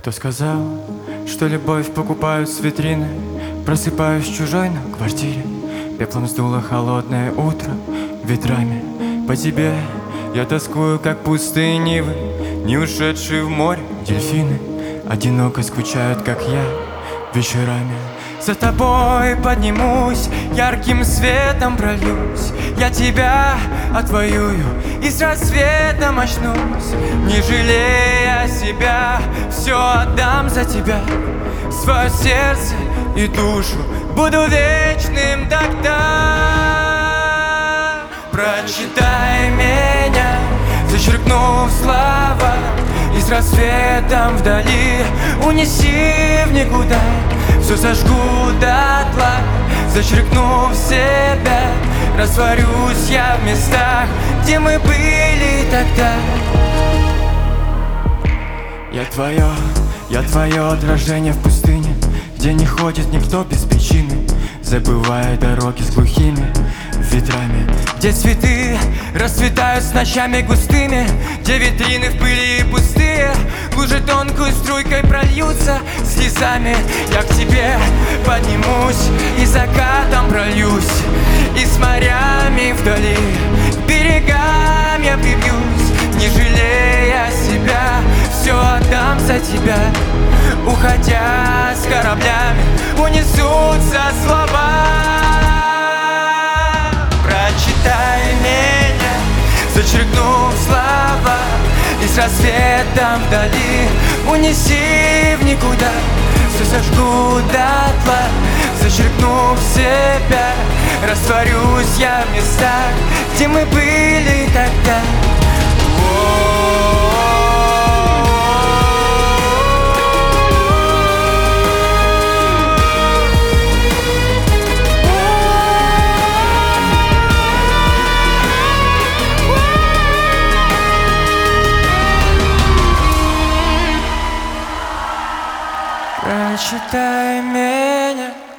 Кто сказал, что любовь покупают с витрины? Просыпаюсь чужой на квартире, пеплом сдуло холодное утро. Ветрами по тебе я тоскую, как пустые нивы, не ушедшие в море дельфины. Одиноко скучают, как я, вечерами. За тобой поднимусь, ярким светом прольюсь, я тебя отвоюю и с рассветом очнусь. Не жалея себя, все отдам за тебя, свое сердце и душу, буду вечным тогда. Прочитай меня, зачеркнув слова, и с рассветом вдали унеси в никуда. Все сожгу дотла, зачеркнув себя, растворюсь я в местах, где мы были тогда. Я твое отражение в пустыне, где не ходит никто без причины, забывая дороги с глухими ветрами, где цветы расцветают с ночами густыми, где витрины в пыли пустые, лужи тонкой струйкой прольются слезами. Я к тебе поднимусь и закатом прольюсь, и с морями вдали к берегам я прибьюсь. Не жалея себя, все отдам за тебя, уходя с кораблями унесутся слова. Прочитай меня, зачеркнув слова, и с рассветом вдали унеси в никуда. Все сожгу дотла, зачеркнув себя, растворюсь я в местах, где мы были тогда. Прочитай меня.